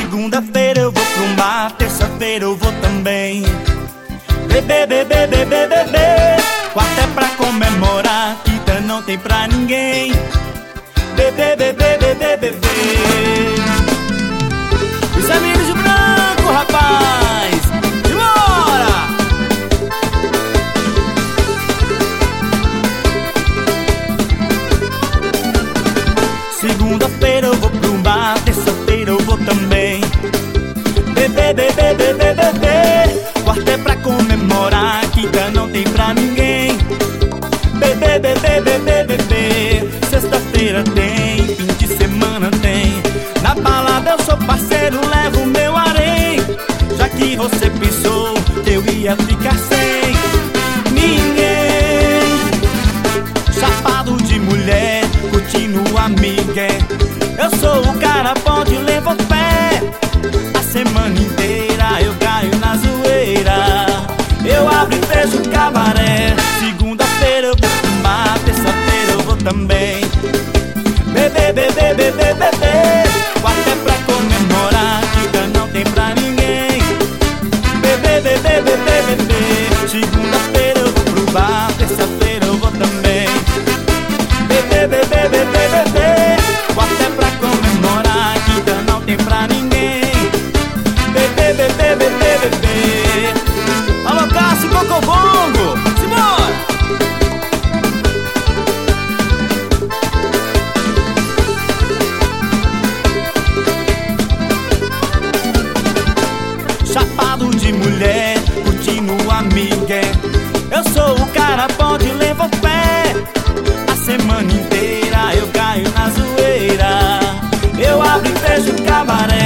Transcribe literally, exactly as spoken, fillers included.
Segunda-feira eu vou pro mar, terça-feira eu vou também. Bebê, bebê, bebê, bebê. Quarta é pra comemorar, quinta não tem pra ninguém. Bebê, bebê, bebê, bebê. Os amigos de branco, rapaz. Bora! Segunda-feira eu vou pro bar, terça-feira eu vou também. Bebê, bebê, bebê, bebê. Quarta é pra comemorar, quinta não tem pra ninguém. Bebê, bebê, bebê, bebê. Sexta-feira tem, fim de semana tem. Na balada eu sou parceiro, levo meu harém. Já que você pensou que eu ia ficar sem ninguém. Chapado de mulher, curtindo amiga. Eu sou o cara, pode levar pé. A semana inteira eu caio na zoeira. Eu abro e fecho o cabaré. Segunda-feira eu vou pro bar, terça-feira eu vou também. Bebê, bebê, bebê, bebê. Quarta é pra comemorar, quinta não tem pra ninguém. Bebê, bebê, bebê, bebê. Segunda-feira eu vou pro bar, terça-feira eu vou também. Bebê, bebê, bebê, bebê. Quarta é pra comemorar, quinta não tem pra ninguém. Bebê, bebê, bebê, bebê. Alô, Cássio, Cocobongo, simbora! Chapado de mulher, curtindo amiga. Eu sou o cara, pode levar o pé. A semana inteira eu caio na zoeira. Eu abro e fecho o cabaré.